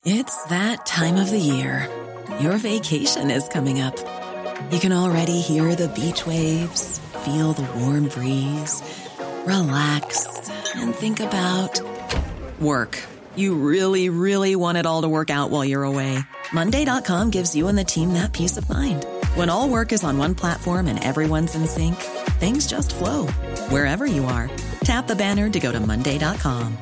It's that time of the year. Your vacation is coming up. You can already hear the beach waves, feel the warm breeze, relax, and think about work. You really, really want it all to work out while you're away. Monday.com gives you and the team that peace of mind. When all work is on one platform and everyone's in sync, things just flow. Wherever you are, tap the banner to go to Monday.com.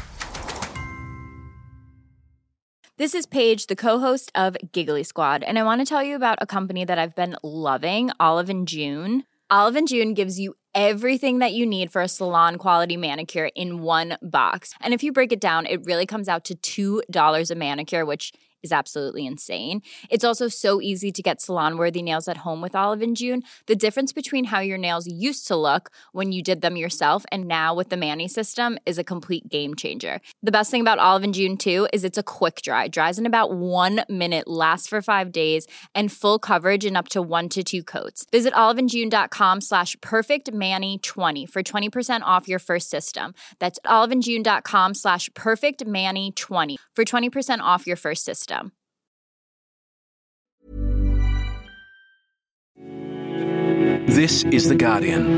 This is Paige, the co-host of Giggly Squad, and I want to tell you about a company that I've been loving, Olive & June. Olive & June gives you everything that you need for a salon-quality manicure in one box. And if you break it down, it really comes out to $2 a manicure, which is absolutely insane. It's also so easy to get salon-worthy nails at home with Olive & June. The difference between how your nails used to look when you did them yourself and now with the Mani system is a complete game changer. The best thing about Olive & June, too, is it's a quick dry. Dries in about 1 minute, lasts for 5 days, and full coverage in up to 1 to 2 coats. Visit oliveandjune.com/perfectmani20 for 20% off your first system. That's oliveandjune.com/perfectmani20 for 20% off your first system. This is The Guardian.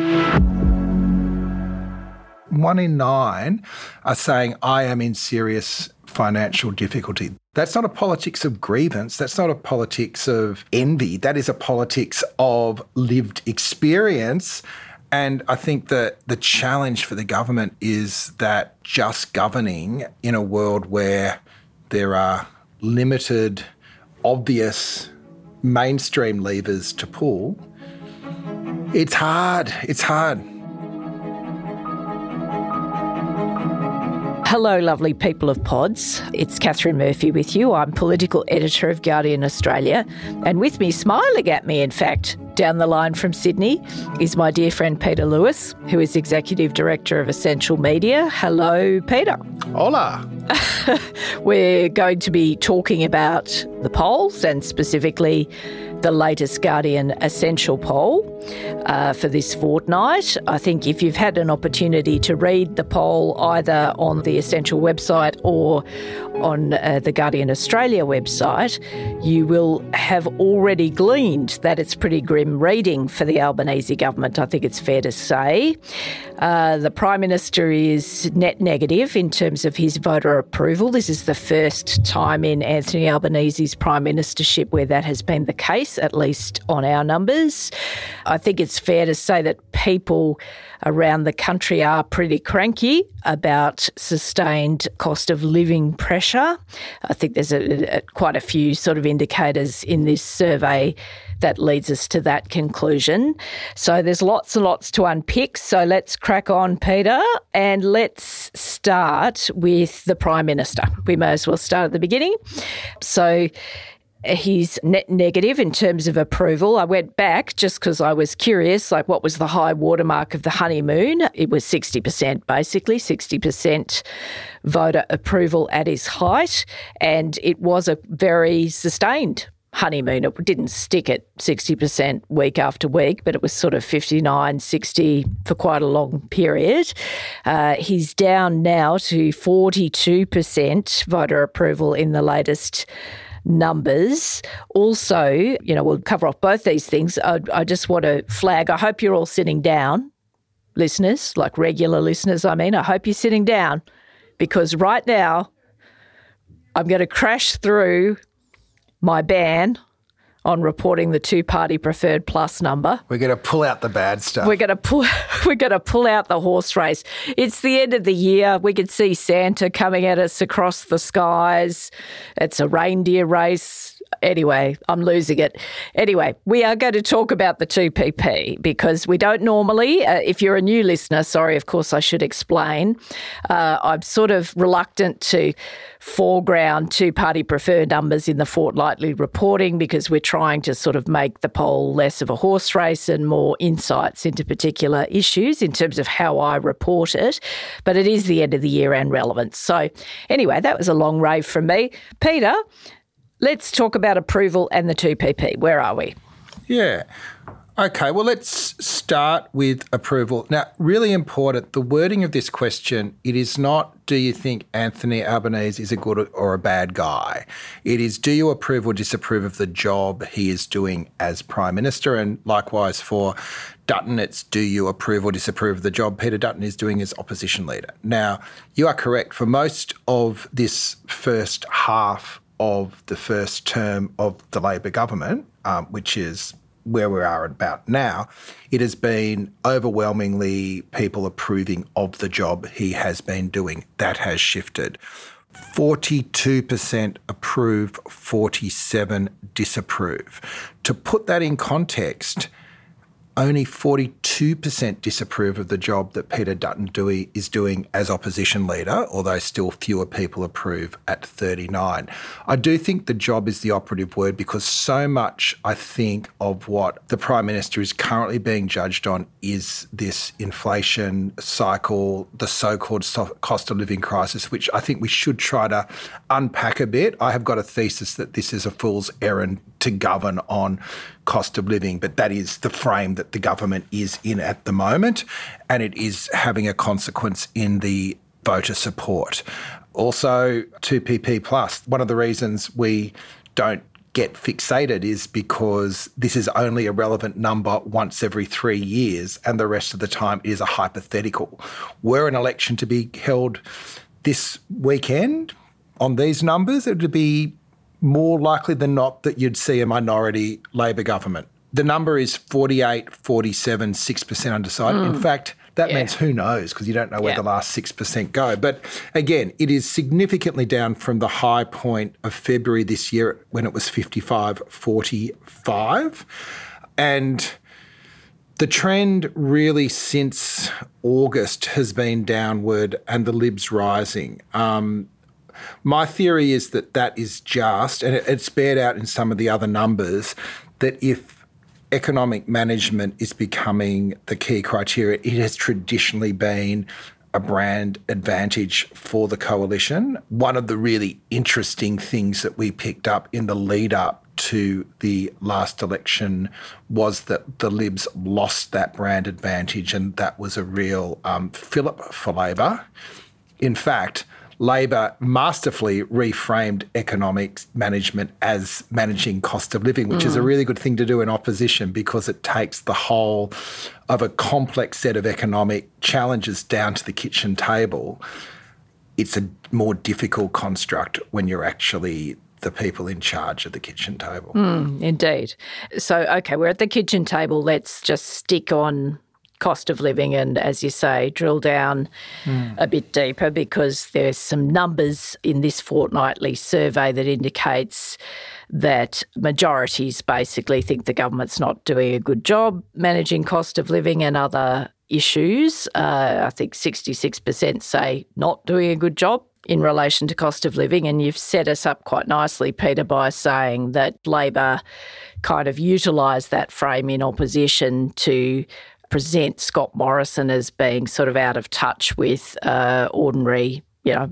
1 in 9 are saying, I am in serious financial difficulty. That's not a politics of grievance. That's not a politics of envy. That is a politics of lived experience. And I think that the challenge for the government is that just governing in a world where there are limited, obvious, mainstream levers to pull, it's hard. It's hard. Hello, lovely people of Pods. It's Catherine Murphy with you. I'm political editor of Guardian Australia. And with me, smiling at me, in fact, down the line from Sydney, is my dear friend Peter Lewis, who is Executive Director of Essential Media. Hello, Peter. Hola. We're going to be talking about the polls and specifically the latest Guardian Essential poll for this fortnight. I think if you've had an opportunity to read the poll either on the Essential website or on the Guardian Australia website, you will have already gleaned that it's pretty grim reading for the Albanese government, I think it's fair to say. The Prime Minister is net negative in terms of his voter approval. This is the first time in Anthony Albanese's Prime Ministership where that has been the case, at least on our numbers. I think it's fair to say that people around the country are pretty cranky about sustained cost of living pressure. I think there's quite a few sort of indicators in this survey that leads us to that conclusion. So there's lots and lots to unpick. So let's crack on, Peter, and let's start with the Prime Minister. We may as well start at the beginning. So he's net negative in terms of approval. I went back just because I was curious, like what was the high watermark of the honeymoon? It was 60%, basically, 60% voter approval at his height, and it was a very sustained honeymoon. It didn't stick at 60% week after week, but it was sort of 59, 60 for quite a long period. He's down now to 42% voter approval in the latest numbers. Also, we'll cover off both these things. I just want to flag, I hope you're all sitting down, listeners, like regular listeners, I hope you're sitting down, because right now I'm going to crash through my ban on reporting the two-party preferred plus number. We're going to pull out the bad stuff. We're going to pull out the horse race. It's the end of the year. We can see Santa coming at us across the skies. It's a reindeer race. Anyway, I'm losing it. Anyway, we are going to talk about the 2PP because we don't normally, if you're a new listener, sorry, of course I should explain, I'm sort of reluctant to foreground two-party preferred numbers in the fortnightly reporting because we're trying to sort of make the poll less of a horse race and more insights into particular issues in terms of how I report it. But it is the end of the year and relevant. So anyway, that was a long rave from me. Peter, let's talk about approval and the 2PP. Where are we? Yeah. Okay, well, let's start with approval. Now, really important, the wording of this question, it is not, do you think Anthony Albanese is a good or a bad guy? It is, do you approve or disapprove of the job he is doing as Prime Minister? And likewise for Dutton, it's, do you approve or disapprove of the job Peter Dutton is doing as opposition leader? Now, you are correct. For most of this first half of the first term of the Labor government, which is where we are about now, it has been overwhelmingly people approving of the job he has been doing. That has shifted. 42% approve, 47% disapprove. To put that in context, only 42% disapprove of the job that Peter Dutton is doing as opposition leader, although still fewer people approve at 39%. I do think the job is the operative word because so much, I think, of what the Prime Minister is currently being judged on is this inflation cycle, the so-called cost of living crisis, which I think we should try to unpack a bit. I have got a thesis that this is a fool's errand to govern on cost of living, but that is the frame that the government is in at the moment, and it is having a consequence in the voter support. Also, 2PP plus. One of the reasons we don't get fixated is because this is only a relevant number once every 3 years, and the rest of the time it is a hypothetical. Were an election to be held this weekend on these numbers, it would be more likely than not that you'd see a minority Labor government. The number is 48, 47, 6% undecided. In fact, that means who knows, because you don't know where the last 6% go. But again, it is significantly down from the high point of February this year when it was 55-45. And the trend really since August has been downward and the Libs rising. My theory is that that is just, and it's bared out in some of the other numbers, that if economic management is becoming the key criteria, it has traditionally been a brand advantage for the coalition. One of the really interesting things that we picked up in the lead up to the last election was that the Libs lost that brand advantage, and that was a real fillip for Labor. In fact, Labor masterfully reframed economic management as managing cost of living, which is a really good thing to do in opposition because it takes the whole of a complex set of economic challenges down to the kitchen table. It's a more difficult construct when you're actually the people in charge of the kitchen table. Indeed. So, okay, we're at the kitchen table. Let's just stick on cost of living and, as you say, drill down a bit deeper because there's some numbers in this fortnightly survey that indicates that majorities basically think the government's not doing a good job managing cost of living and other issues. I think 66% say not doing a good job in relation to cost of living, and you've set us up quite nicely, Peter, by saying that Labor kind of utilised that frame in opposition to present Scott Morrison as being sort of out of touch with ordinary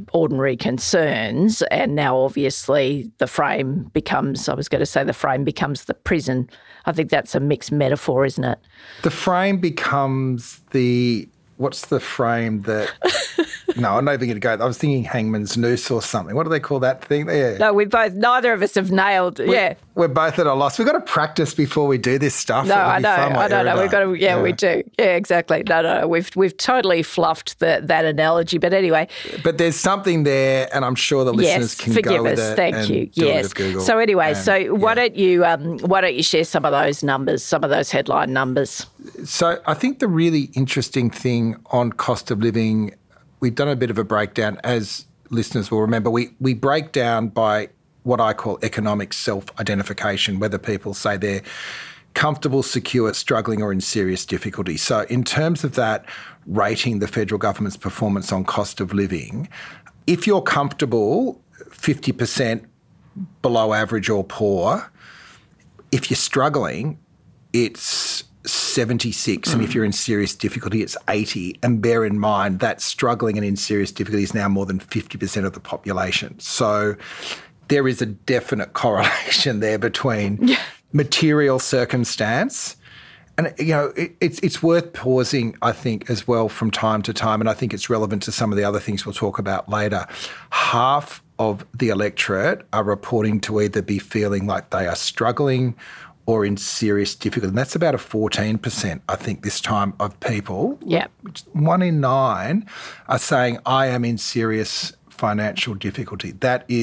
concerns, and now obviously the frame becomes, the prison. I think that's a mixed metaphor, isn't it? The frame becomes what's the frame that... No, I'm not even going to go. I was thinking hangman's noose or something. What do they call that thing? Yeah. No, neither of us have nailed. We're both at a loss. We've got to practice before we do this stuff. No, I know. We've got to. Yeah, we do. Yeah, exactly. No. We've totally fluffed that analogy. But anyway. But there's something there, and I'm sure the listeners can go with it. Thank you. Yes. So anyway, why don't you share some of those numbers, some of those headline numbers? So I think the really interesting thing on cost of living, we've done a bit of a breakdown, as listeners will remember. We break down by what I call economic self-identification, whether people say they're comfortable, secure, struggling or in serious difficulty. So in terms of that, rating the federal government's performance on cost of living, if you're comfortable, 50% below average or poor. If you're struggling, it's 76, and if you're in serious difficulty, it's 80. And bear in mind that struggling and in serious difficulty is now more than 50% of the population. So there is a definite correlation there between material circumstance And, it's worth pausing, I think, as well from time to time, and I think it's relevant to some of the other things we'll talk about later. Half of the electorate are reporting to either be feeling like they are struggling or in serious difficulty. And that's about a 14%, I think, this time of people. Yeah. 1 in 9 are saying, I am in serious financial difficulty.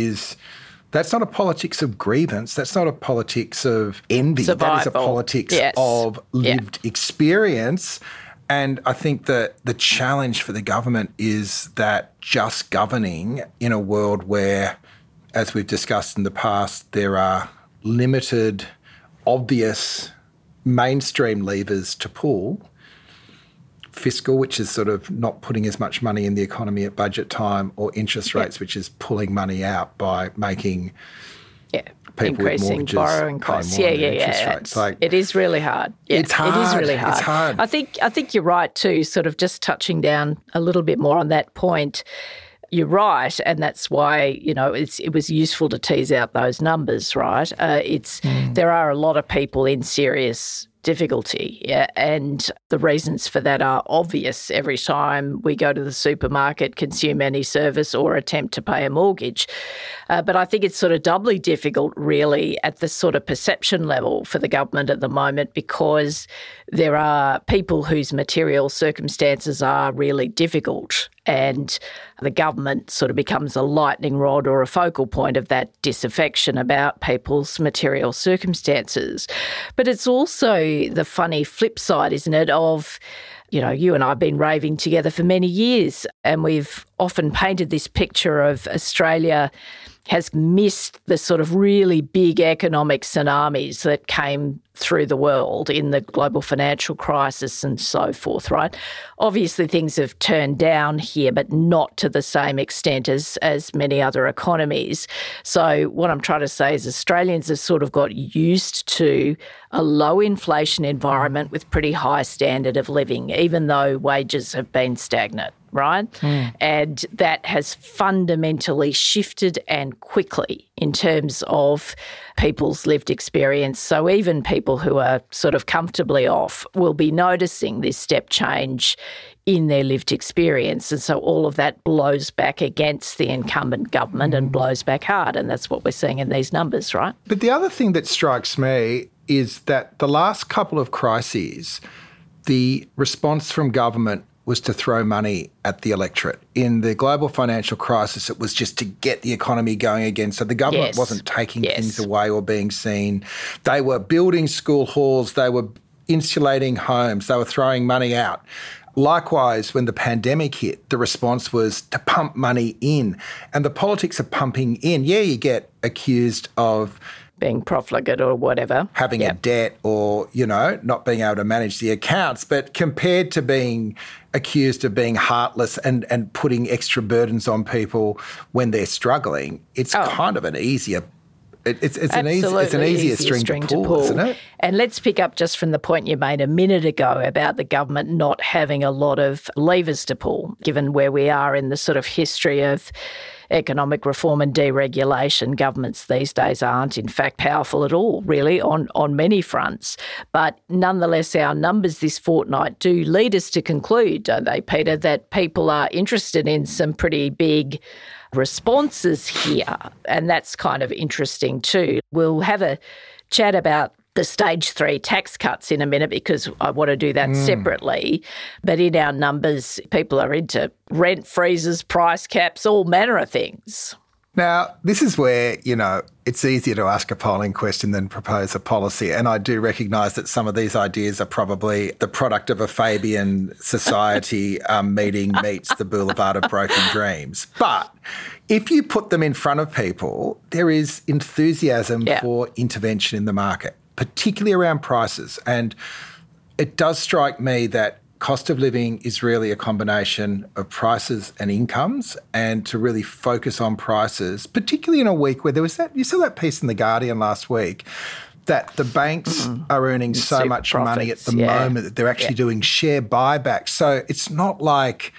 That's not a politics of grievance. That's not a politics of envy. Survival. That is a politics of lived experience. And I think that the challenge for the government is that just governing in a world where, as we've discussed in the past, there are limited, obvious mainstream levers to pull. Fiscal, which is sort of not putting as much money in the economy at budget time, or interest rates, which is pulling money out by making people increasing with mortgages borrowing costs. Rates. It is really hard. Yeah, it's hard. It is really hard. It's hard. I think you're right too, sort of just touching down a little bit more on that point. You're right, and that's why, it was useful to tease out those numbers, right? There are a lot of people in serious difficulty, and the reasons for that are obvious every time we go to the supermarket, consume any service or attempt to pay a mortgage. But I think it's sort of doubly difficult really at the sort of perception level for the government at the moment, because there are people whose material circumstances are really difficult, and the government sort of becomes a lightning rod or a focal point of that disaffection about people's material circumstances. But it's also the funny flip side, isn't it, of, you and I have been raving together for many years, and we've often painted this picture of Australia has missed the sort of really big economic tsunamis that came through the world in the global financial crisis and so forth, right? Obviously, things have turned down here, but not to the same extent as many other economies. So what I'm trying to say is Australians have sort of got used to a low inflation environment with pretty high standard of living, even though wages have been stagnant, right? And that has fundamentally shifted and quickly in terms of people's lived experience. So even people who are sort of comfortably off will be noticing this step change in their lived experience. And so all of that blows back against the incumbent government and blows back hard. And that's what we're seeing in these numbers, right? But the other thing that strikes me is that the last couple of crises, the response from government was to throw money at the electorate. In the global financial crisis, it was just to get the economy going again. So the government wasn't taking things away or being seen. They were building school halls. They were insulating homes. They were throwing money out. Likewise, when the pandemic hit, the response was to pump money in. And the politics of pumping in, you get accused of being profligate or whatever. Having a debt or, not being able to manage the accounts. But compared to being accused of being heartless and putting extra burdens on people when they're struggling, it's kind of an easier It's an easier string to pull, isn't it? And let's pick up just from the point you made a minute ago about the government not having a lot of levers to pull, given where we are in the sort of history of economic reform and deregulation. Governments these days aren't, in fact, powerful at all, really, on many fronts. But nonetheless, our numbers this fortnight do lead us to conclude, don't they, Peter, that people are interested in some pretty big responses here. And that's kind of interesting too. We'll have a chat about the stage 3 tax cuts in a minute because I want to do that separately. But in our numbers, people are into rent freezes, price caps, all manner of things. Now, this is where, it's easier to ask a polling question than propose a policy. And I do recognise that some of these ideas are probably the product of a Fabian society meeting meets the Boulevard of Broken Dreams. But if you put them in front of people, there is enthusiasm for intervention in the market, particularly around prices. And it does strike me that cost of living is really a combination of prices and incomes, and to really focus on prices, particularly in a week where there was you saw that piece in The Guardian last week, that the banks are earning so much money at the moment that they're actually doing share buybacks. So it's not like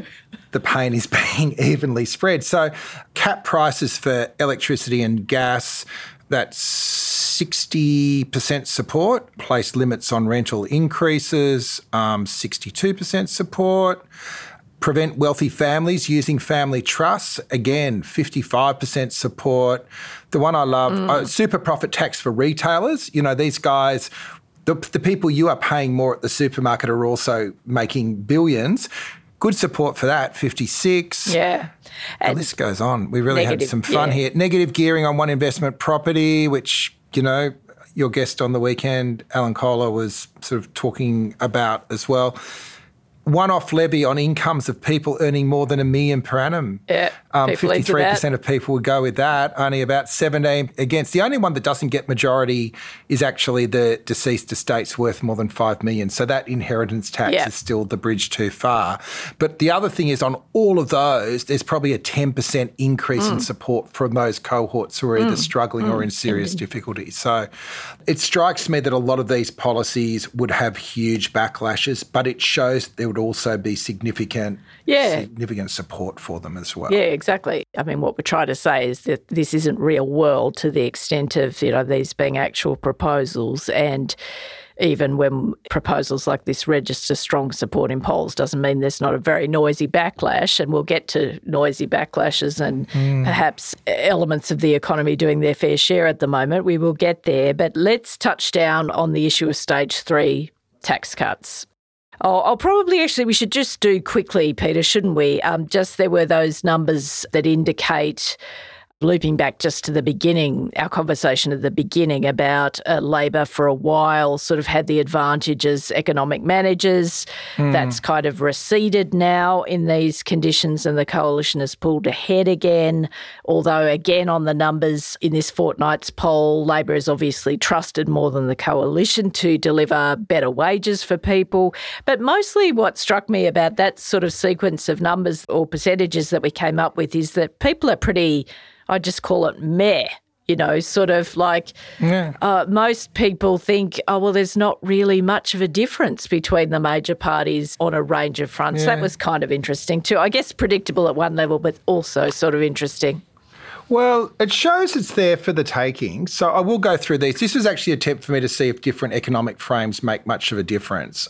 the pain is being evenly spread. So cap prices for electricity and gas, That's 60% support. Place limits on rental increases, 62% support. Prevent wealthy families using family trusts. Again, 55% support. The one I love, super profit tax for retailers. You know, these guys, the people you are paying more at the supermarket are also making billions. Good support for that, 56. Yeah. The list goes on. We really had some fun here. Negative gearing on one investment property, which, you know, your guest on the weekend, Alan Kohler, was sort of talking about as well. One-off levy on incomes of people earning more than $1 million per annum. Yeah, 53% of people would go with that. Only about 17 against. The only one that doesn't get majority is actually the deceased estate's worth more than $5 million. So that inheritance tax is still the bridge too far. But the other thing is, on all of those, there's probably a 10% increase in support from those cohorts who are either struggling or in serious difficulty. So it strikes me that a lot of these policies would have huge backlashes, but it shows there would also be significant support for them as well. Yeah, exactly. I mean, what we're trying to say is that this isn't real world to the extent of, you know, these being actual proposals, and even when proposals like this register strong support in polls doesn't mean there's not a very noisy backlash, and we'll get to noisy backlashes and perhaps elements of the economy doing their fair share at the moment. We will get there, but let's touch down on the issue of stage 3 tax cuts. I'll probably we should just do quickly, Peter, shouldn't we? There were those numbers that indicate, looping back just to the beginning, our conversation at the beginning about Labor for a while sort of had the advantage as economic managers. That's kind of receded now in these conditions, and the coalition has pulled ahead again. Although, again, on the numbers in this fortnight's poll, Labor is obviously trusted more than the coalition to deliver better wages for people. But mostly what struck me about that sort of sequence of numbers or percentages that we came up with is that people are pretty, I just call it meh, you know, sort of like most people think, oh, well, there's not really much of a difference between the major parties on a range of fronts. That was kind of interesting too. I guess predictable at one level, but also sort of interesting. Well, it shows it's there for the taking. So I will go through these. This was actually an attempt for me to see if different economic frames make much of a difference.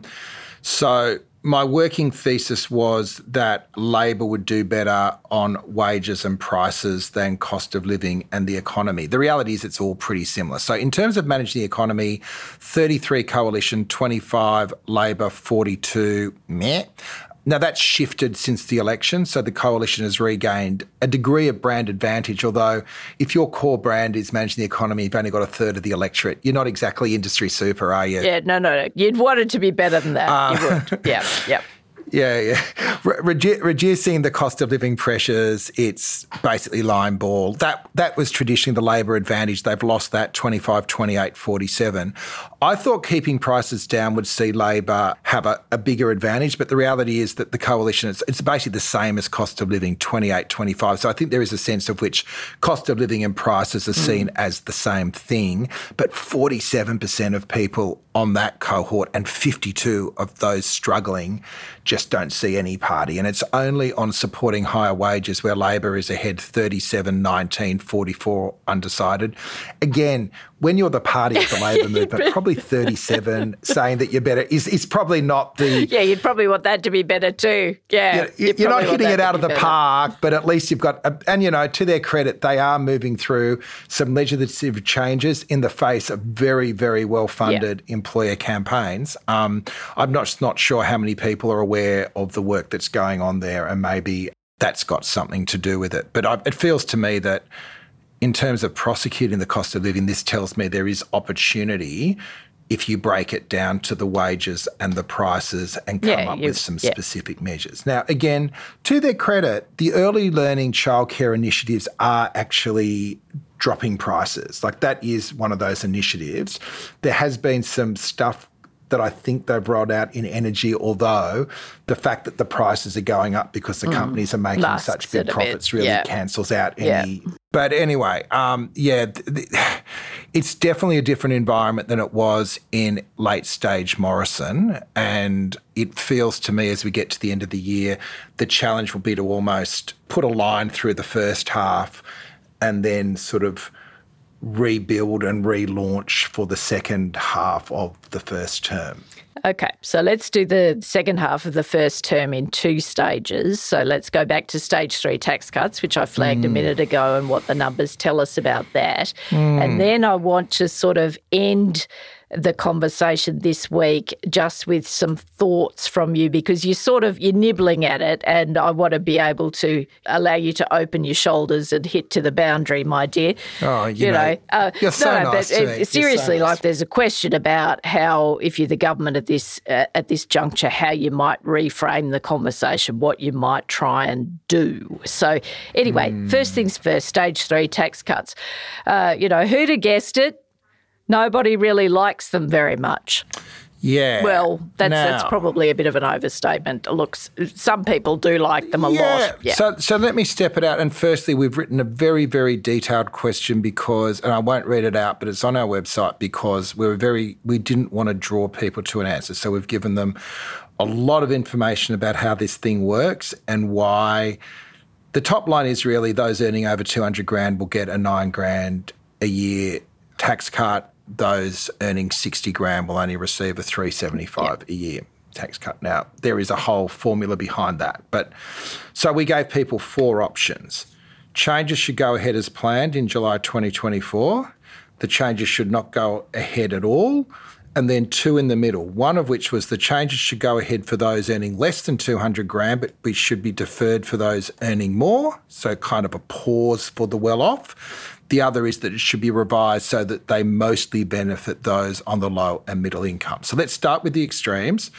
So my working thesis was that Labor would do better on wages and prices than cost of living and the economy. The reality is it's all pretty similar. So in terms of managing the economy, 33 coalition, 25 Labor, 42 meh. Now, that's shifted since the election, so the coalition has regained a degree of brand advantage, although if your core brand is managing the economy, you've only got a third of the electorate. You're not exactly industry super, are you? Yeah, no. You'd want it to be better than that. You would. Yeah. Yeah. Reducing the cost of living pressures, it's basically line ball. That was traditionally the Labor advantage. They've lost that 25, 28, 47. I thought keeping prices down would see Labor have a bigger advantage, but the reality is that the coalition, it's basically the same as cost of living, 28, 25. So I think there is a sense of which cost of living and prices are seen as the same thing, but 47% of people on that cohort and 52 of those struggling just don't see any party. And it's only on supporting higher wages where Labor is ahead 37, 19, 44 undecided. Again, when you're the party of the Labor movement, probably 37 saying that you're better is probably not the... Yeah, you'd probably want that to be better too. Yeah. You're not hitting it out of the park, but at least you've got... And, you know, to their credit, they are moving through some legislative changes in the face of very, very well-funded employer campaigns. I'm not sure how many people are aware of the work that's going on there, and maybe that's got something to do with it. But it feels to me that in terms of prosecuting the cost of living, this tells me there is opportunity if you break it down to the wages and the prices and come up with some specific measures. Now, again, to their credit, the early learning childcare initiatives are actually dropping prices. Like, that is one of those initiatives. There has been some stuff that I think they've rolled out in energy, although the fact that the prices are going up because the companies are making such big profits really cancels out any... But anyway, it's definitely a different environment than it was in late stage Morrison, and it feels to me as we get to the end of the year, the challenge will be to almost put a line through the first half and then sort of rebuild and relaunch for the second half of the first term. Okay, so let's do the second half of the first term in 2 stages. So let's go back to stage 3 tax cuts, which I flagged a minute ago, and what the numbers tell us about that. And then I want to sort of end the conversation this week just with some thoughts from you, because you're nibbling at it, and I want to be able to allow you to open your shoulders and hit to the boundary, my dear. Oh, you're so nice to me. Seriously, so nice. there's a question about how, if you're the government at this juncture, how you might reframe the conversation, what you might try and do. So anyway, first things first, stage 3 tax cuts. Who'd have guessed it? Nobody really likes them very much. Yeah. Well, that's probably a bit of an overstatement. Look, some people do like them a lot. Yeah. So let me step it out. And firstly, we've written a very, very detailed question because, and I won't read it out, but it's on our website because we didn't want to draw people to an answer. So we've given them a lot of information about how this thing works and why. The top line is really those earning over 200 grand will get a 9 grand a year tax cut. Those earning 60 grand will only receive a 375 a year tax cut. Now, there is a whole formula behind that. But so we gave people 4 options. Changes should go ahead as planned in July 2024. The changes should not go ahead at all. And then 2 in the middle, one of which was the changes should go ahead for those earning less than 200 grand, but we should be deferred for those earning more. So kind of a pause for the well-off. The other is that it should be revised so that they mostly benefit those on the low and middle income. So let's start with the extremes.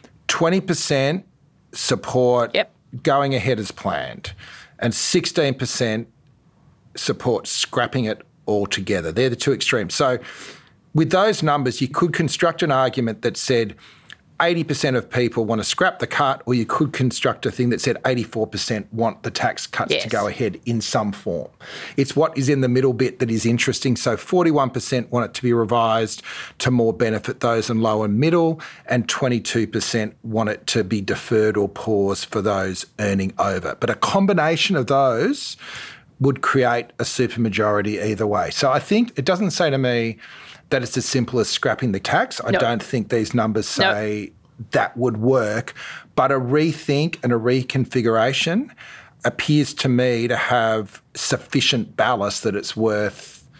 20% support going ahead as planned, and 16% support scrapping it altogether. They're the 2 extremes. So with those numbers, you could construct an argument that said 80% of people want to scrap the cut, or you could construct a thing that said 84% want the tax cuts to go ahead in some form. It's what is in the middle bit that is interesting. So 41% want it to be revised to more benefit those in low and middle, and 22% want it to be deferred or paused for those earning over. But a combination of those would create a supermajority either way. So I think it doesn't say to me that it's as simple as scrapping the tax. I don't think these numbers say that would work. But a rethink and a reconfiguration appears to me to have sufficient ballast that it's worth.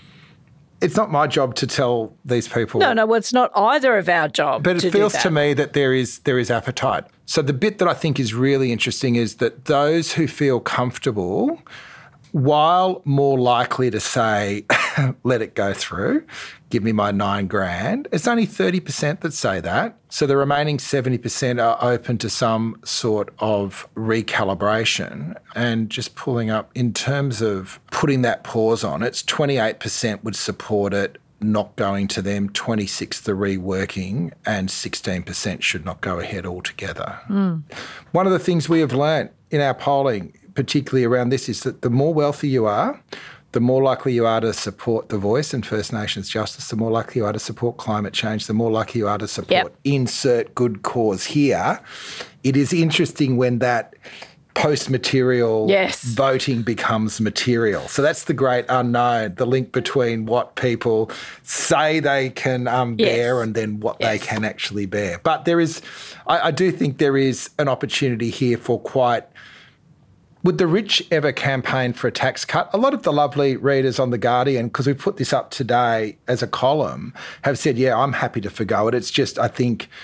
It's not my job to tell these people. No, well, it's not either of our job. But it feels to me that there is appetite. So the bit that I think is really interesting is that those who feel comfortable, while more likely to say, let it go through, give me my 9 grand, it's only 30% that say that. So the remaining 70% are open to some sort of recalibration. And just pulling up, in terms of putting that pause on, it's 28% would support it not going to them, 26% the reworking, and 16% should not go ahead altogether. One of the things we have learnt in our polling, particularly around this, is that the more wealthy you are, the more likely you are to support The Voice and First Nations justice, the more likely you are to support climate change, the more likely you are to support insert good cause here. It is interesting when that post-material voting becomes material. So that's the great unknown, the link between what people say they can bear and then what they can actually bear. But there is, I do think there is an opportunity here for quite. Would the rich ever campaign for a tax cut? A lot of the lovely readers on The Guardian, because we put this up today as a column, have said, I'm happy to forgo it. It's just, I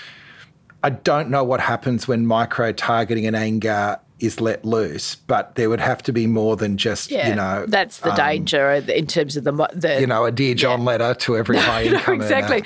don't know what happens when micro-targeting and anger is let loose, but there would have to be more than just, That's the danger in terms of the a Dear John letter to every high income exactly.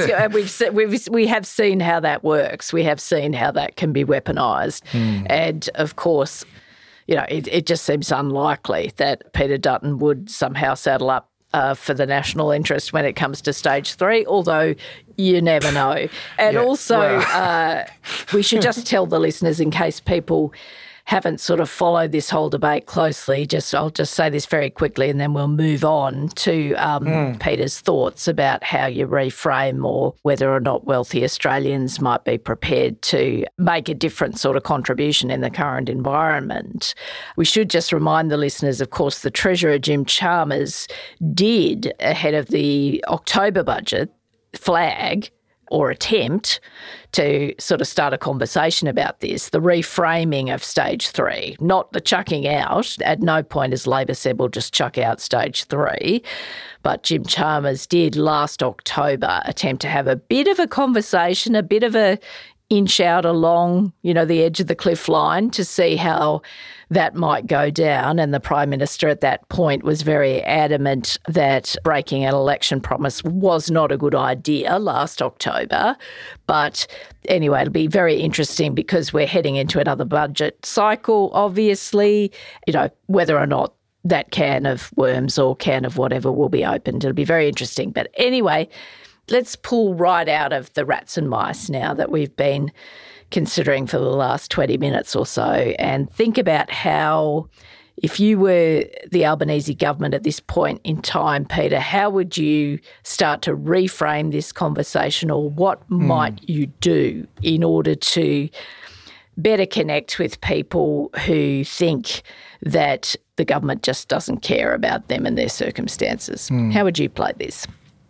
We have seen how that works. We have seen how that can be weaponised. And, of course, it just seems unlikely that Peter Dutton would somehow saddle up for the national interest when it comes to stage 3, although you never know. And we should just tell the listeners, in case people haven't sort of followed this whole debate closely, I'll just say this very quickly and then we'll move on to Peter's thoughts about how you reframe or whether or not wealthy Australians might be prepared to make a different sort of contribution in the current environment. We should just remind the listeners, of course, the Treasurer Jim Chalmers did, ahead of the October budget, flag or attempt to sort of start a conversation about this, the reframing of stage 3, not the chucking out. At no point has Labor said we'll just chuck out stage 3. But Jim Chalmers did last October attempt to have a bit of a conversation, a bit of a inch out along, the edge of the cliff line to see how that might go down. And the Prime Minister at that point was very adamant that breaking an election promise was not a good idea last October. But anyway, it'll be very interesting because we're heading into another budget cycle, obviously, whether or not that can of worms or can of whatever will be opened. It'll be very interesting. But anyway, let's pull right out of the rats and mice now that we've been considering for the last 20 minutes or so and think about how, if you were the Albanese government at this point in time, Peter, how would you start to reframe this conversation, or what might you do in order to better connect with people who think that the government just doesn't care about them and their circumstances? How would you play this?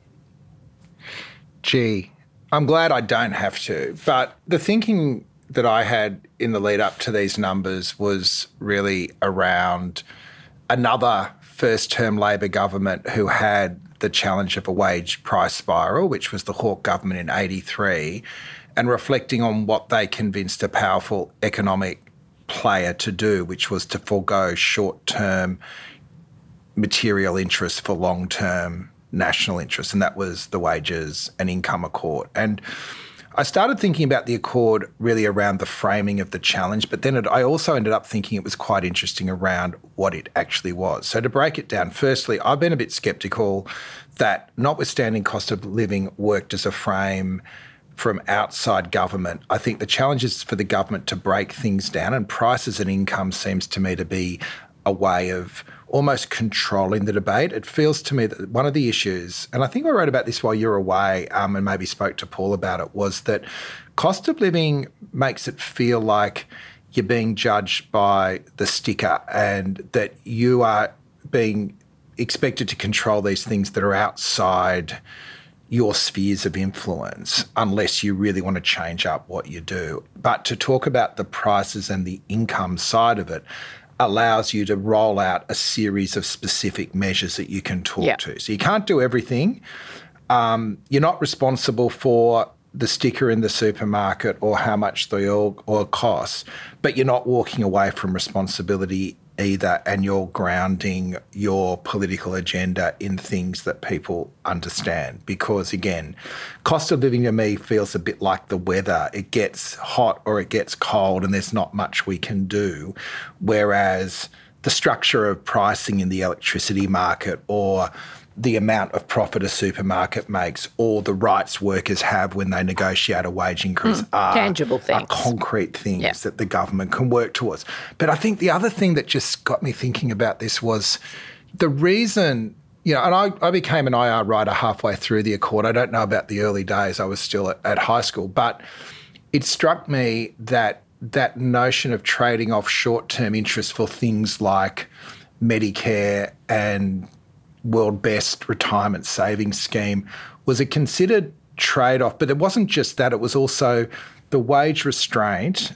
Gee, I'm glad I don't have to. But the thinking that I had in the lead up to these numbers was really around another first-term Labor government who had the challenge of a wage price spiral, which was the Hawke government in 1983, and reflecting on what they convinced a powerful economic player to do, which was to forego short-term material interests for long-term national interest, and that was the wages and income accord. And I started thinking about the accord really around the framing of the challenge, but then I also ended up thinking it was quite interesting around what it actually was. So to break it down, firstly, I've been a bit sceptical that, notwithstanding cost of living worked as a frame from outside government, I think the challenge is for the government to break things down, and prices and income seems to me to be a way of almost controlling the debate. It feels to me that one of the issues, and I think I wrote about this while you were away and maybe spoke to Paul about it, was that cost of living makes it feel like you're being judged by the sticker and that you are being expected to control these things that are outside your spheres of influence unless you really want to change up what you do. But to talk about the prices and the income side of it allows you to roll out a series of specific measures that you can talk to. So you can't do everything. You're not responsible for the sticker in the supermarket or how much the oil costs, but you're not walking away from responsibility either, and you're grounding your political agenda in things that people understand. Because, again, cost of living to me feels a bit like the weather. It gets hot or it gets cold and there's not much we can do, whereas the structure of pricing in the electricity market or the amount of profit a supermarket makes or the rights workers have when they negotiate a wage increase are tangible things, are concrete things that the government can work towards. But I think the other thing that just got me thinking about this was the reason, and I became an IR writer halfway through the Accord. I don't know about the early days. I was still at high school. But it struck me that that notion of trading off short-term interests for things like Medicare and World Best Retirement Savings Scheme was a considered trade-off. But it wasn't just that, it was also the wage restraint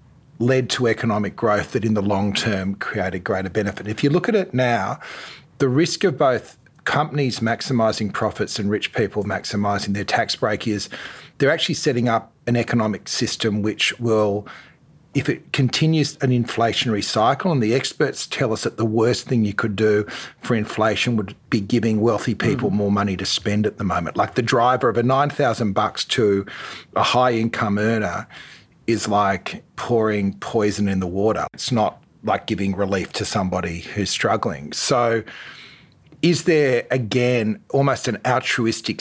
led to economic growth that in the long term created greater benefit. If you look at it now, the risk of both companies maximising profits and rich people maximising their tax break is they're actually setting up an economic system which will, if it continues an inflationary cycle, and the experts tell us that the worst thing you could do for inflation would be giving wealthy people more money to spend at the moment. Like the driver of a $9,000 to a high income earner is like pouring poison in the water. It's not like giving relief to somebody who's struggling. So is there, again, almost an altruistic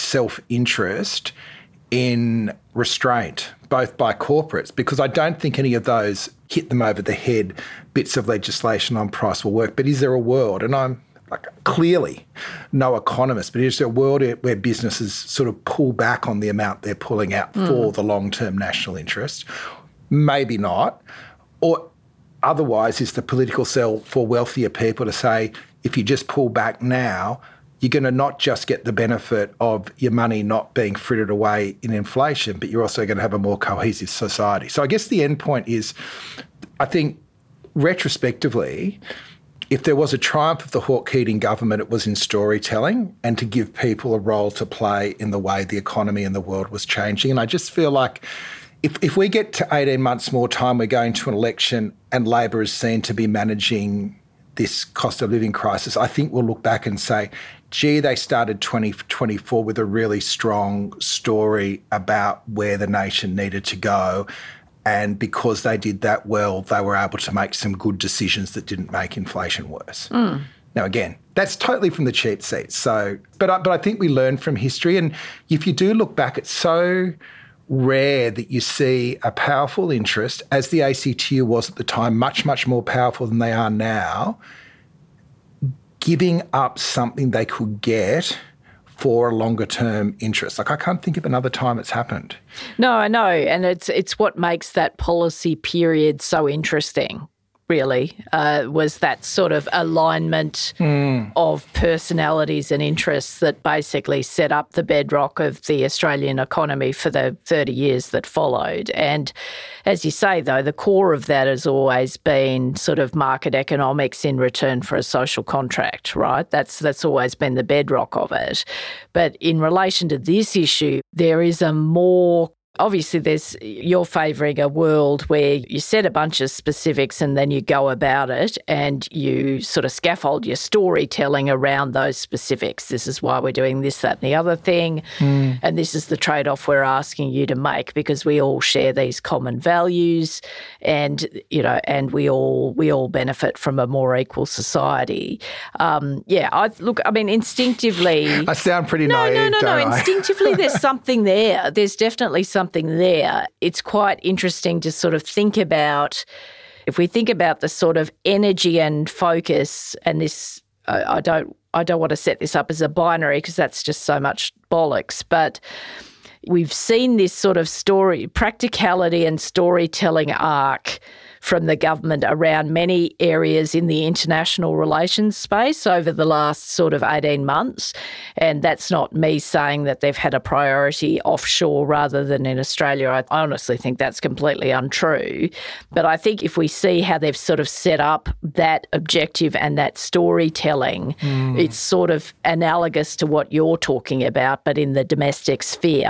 self-interest in restraint, both by corporates? Because I don't think any of those hit them over the head, bits of legislation on price will work. But is there a world, and I'm clearly no economist, but is there a world where businesses sort of pull back on the amount they're pulling out for the long-term national interest? Maybe not. Or otherwise, is the political sell for wealthier people to say, if you just pull back now, you're going to not just get the benefit of your money not being frittered away in inflation, but you're also going to have a more cohesive society. So I guess the end point is, I think retrospectively, if there was a triumph of the Hawke-Keating government, it was in storytelling and to give people a role to play in the way the economy and the world was changing. And I just feel like if we get to 18 months more time, we're going to an election and Labor is seen to be managing this cost of living crisis, I think we'll look back and say, gee, they started 2024 with a really strong story about where the nation needed to go. And because they did that well, they were able to make some good decisions that didn't make inflation worse. Now, again, that's totally from the cheap seats. So, but I think we learn from history. And if you do look back, it's so rare that you see a powerful interest, as the ACTU was at the time, much, much more powerful than they are now, giving up something they could get for a longer-term interest. Like, I can't think of another time it's happened. No, I know, and it's what makes that policy period so interesting, really, was that sort of alignment of personalities and interests that basically set up the bedrock of the Australian economy for the 30 years that followed. And as you say, though, the core of that has always been sort of market economics in return for a social contract, right? That's always been the bedrock of it. But in relation to this issue, there is a more obviously, you're favouring a world where you set a bunch of specifics and then you go about it and you sort of scaffold your storytelling around those specifics. This is why we're doing this, that and the other thing. And this is the trade-off we're asking you to make, because we all share these common values and, you know, and we all benefit from a more equal society. Instinctively... I sound pretty naive, No. Instinctively, there's something there. There's definitely something there. It's quite interesting to sort of think about, if we think about the sort of energy and focus, and this, I don't want to set this up as a binary because that's just so much bollocks, but we've seen this sort of practicality and storytelling arc from the government around many areas in the international relations space over the last sort of 18 months. And that's not me saying that they've had a priority offshore rather than in Australia. I honestly think that's completely untrue. But I think if we see how they've sort of set up that objective and that storytelling, it's sort of analogous to what you're talking about, but in the domestic sphere.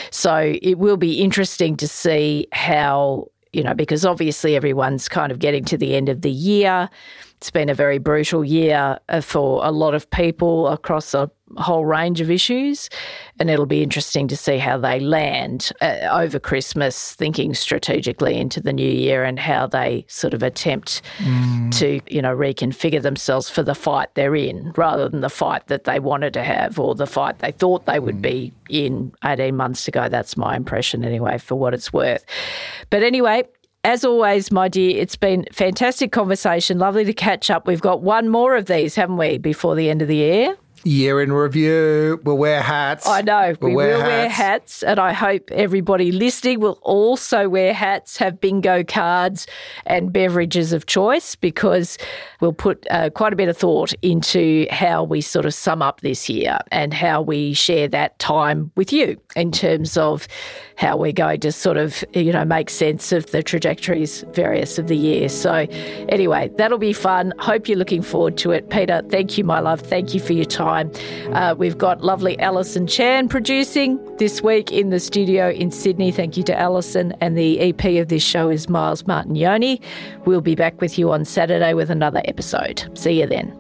So it will be interesting to see how, you know, because obviously everyone's kind of getting to the end of the year. It's been a very brutal year for a lot of people across a whole range of issues, and it'll be interesting to see how they land over Christmas, thinking strategically into the new year and how they sort of attempt to, you know, reconfigure themselves for the fight they're in rather than the fight that they wanted to have or the fight they thought they would be in 18 months ago. That's my impression anyway, for what it's worth. But anyway, as always, my dear, it's been fantastic conversation. Lovely to catch up. We've got one more of these, haven't we, before the end of the year? Year in review. We'll wear hats. I know. We will wear hats, and I hope everybody listening will also wear hats, have bingo cards and beverages of choice, because we'll put quite a bit of thought into how we sort of sum up this year and how we share that time with you in terms of how we're going to sort of, you know, make sense of the trajectories various of the year. So anyway, that'll be fun. Hope you're looking forward to it. Peter, thank you, my love. Thank you for your time. We've got lovely Alison Chan producing this week in the studio in Sydney. Thank you to Alison. And the EP of this show is Miles Martignoni. We'll be back with you on Saturday with another episode. See you then.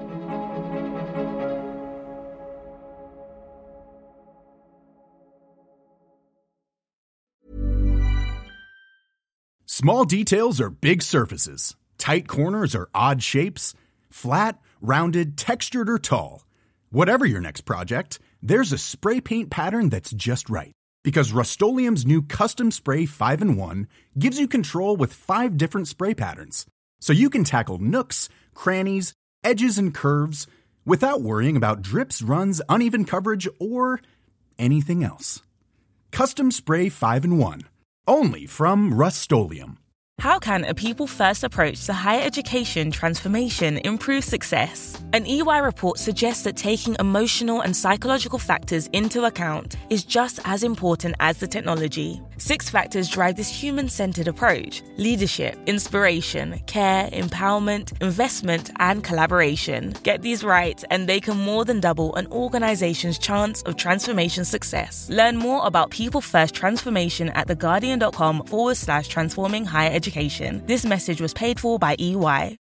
Small details are big surfaces. Tight corners are odd shapes. Flat, rounded, textured, or tall. Whatever your next project, there's a spray paint pattern that's just right. Because Rust-Oleum's new Custom Spray 5-in-1 gives you control with 5 different spray patterns, so you can tackle nooks, crannies, edges, and curves without worrying about drips, runs, uneven coverage, or anything else. Custom Spray 5-in-1, only from Rust-Oleum. How can a people-first approach to higher education transformation improve success? An EY report suggests that taking emotional and psychological factors into account is just as important as the technology. 6 factors drive this human-centered approach: leadership, inspiration, care, empowerment, investment, and collaboration. Get these right, and they can more than double an organization's chance of transformation success. Learn more about people-first transformation at theguardian.com/transforming higher education. This message was paid for by EY.